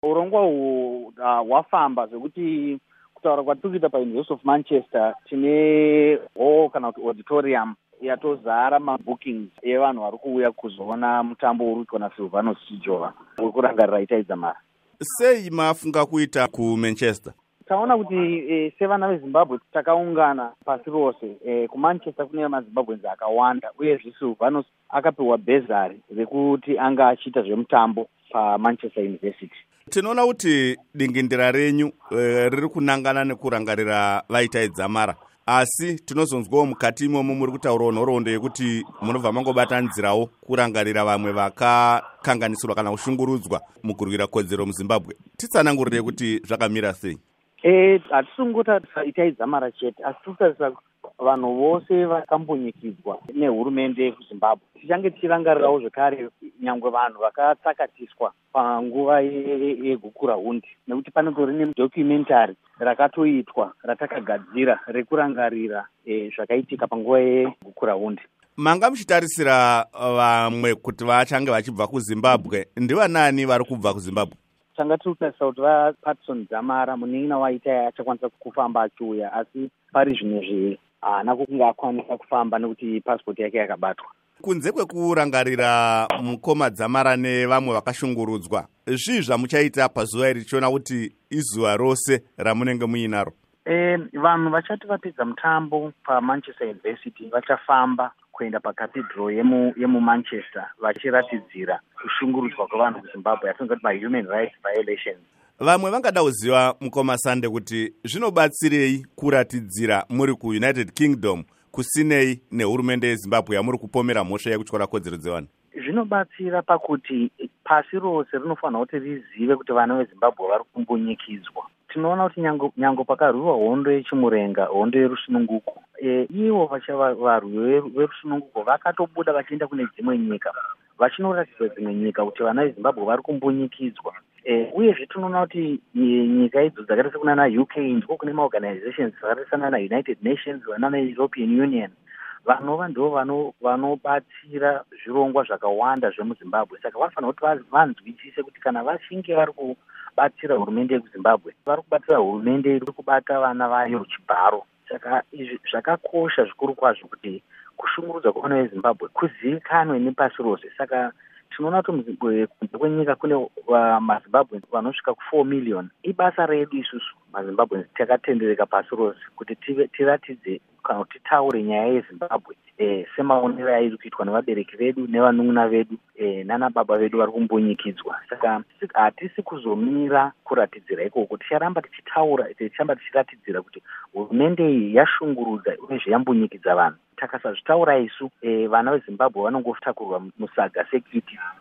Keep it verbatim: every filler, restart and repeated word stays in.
urongwa uhu hwafamba zvekuti kutaura kwatiri kuita pauniversity of Manchester tine hall kana kuti auditorium yatozara mabookings evanhu vari kuuya kuzoona mutambo uri kuitwa naSilvanus Chijova uri kurangarira itaidza mara. Sei mafunga kuita kuManchester? Taona kuti e, sevana veZimbabwe takaungana pasi rose. E, kuManchester kune maZimbabweans akawanda uyezve Silvanus akapiwa bhezari rekuti anga achiita zvemutambo paManchester University. Tinoona kuti dingindira renyu e, riri kunangana nekurangarira vaitaidza mara. Asi tinozonzwawo mukati imomo muri kutaurawo nhoroondo yekuti munobva mangobatanizirawo kurangarira vamwe vakakanganisirwa kana kushungurudzwa mukurwira kodzero muZimbabwe. Titsanangurire kuti zvakamira sei? Eh, hatisungotarisa itaidza mara chete, asi tinotarisa vanhu vose vakambonyikidzwa nehurumende yekuZimbabwe. Tichange tichirangarirawo zvekare nyangwe vanhu vakatsakatiswa panguva yegukura hundi, nekuti panotori nedocumentary rakatoitwa ratakagadzira rekurangarira e, zvakaitika panguva yegukura hundi. Manga muchitarisira vamwe kuti vachange vachibva kuZimbabwe, ndivanani vari kubva kuZimbabwe? Tanga tiri kutarisa kuti vaPatson Dzamara munin'ina waita achakwanisa kufamba achiuya, asi pari zvinezvi haana kunge akwanisa kufamba nekuti pasipoti yake yakabatwa. Kunze kwekurangarira mukoma Dzamara nevamwe vakashungurudzwa, zvii zvamuchaita pazuva iri tichiona kuti izuva rose ramunenge muinaro? E, vanhu vachati vapedza mutambo paManchester University vachafamba kuenda pacathedral yemu, yemu Manchester vachiratidzira kushungurudzwa kwevanhu kuZimbabwe yatingati ma-human rights violations. Vamwe vangada kuziva mukoma Sande kuti zvinobatsirei kuratidzira muri kuUnited Kingdom kusinei nehurumende yeZimbabwe yamuri kupomera mhosva yekutyora kodzero dzevanhu? Zvinobatsira pakuti pasi rose rinofanira kuti rizive kuti vana veZimbabwe vari kumbonyikidzwa. Tinoona kuti nyango, nyango pakarwiwa hondo yechimurenga, hondo yerusununguko, e, ivo vachava varwi verusununguko vakatobuda vachienda kune dzimwe nyika vachinoratidza dzimwe nyika kuti vana veZimbabwe vari kumbonyikidzwa. E, uyezve tinoona kuti e, nyika idzo dzakaita sekunana U K ndiko kune maorganizations dzakaita sanana United Nations vanana European Union. Vanova ndo vanobatsira zvirongwa zvakawanda zvemuZimbabwe, saka vanofanira kuti vanzwisise kuti kana vachinge vari kubatsira hurumende yekuZimbabwe vari kubatsira hurumende iri kubata vana vayo chibharo. Saka izvi zvakakosha zvikuru kwazvo kuti kushungurudza kwevana veZimbabwe kuzivikanwe nepasi rose. Saka tinoona kuti kunze kwenyika kune maZimbabwe vanosvika ku four million. Ibasa redu isusu maZimbabwe takatendereka pasi rose kuti tiratidze kana kuti titaure nyaya yeZimbabwe eh, semaonero airi kuitwa nevabereki vedu nevanun'una vedu eh, nana baba vedu vari kumbonyikidzwa. Saka hatisi kuzomira kuratidzira ikoko, ticharamba tichitaura, tichamba tichiratidzira kuti hurumende iyi yashungurudza uyezve yambonyikidza vanhu. Takasazvitaura isu eh, vana veZimbabwe vanongotakurwa musaga sekiti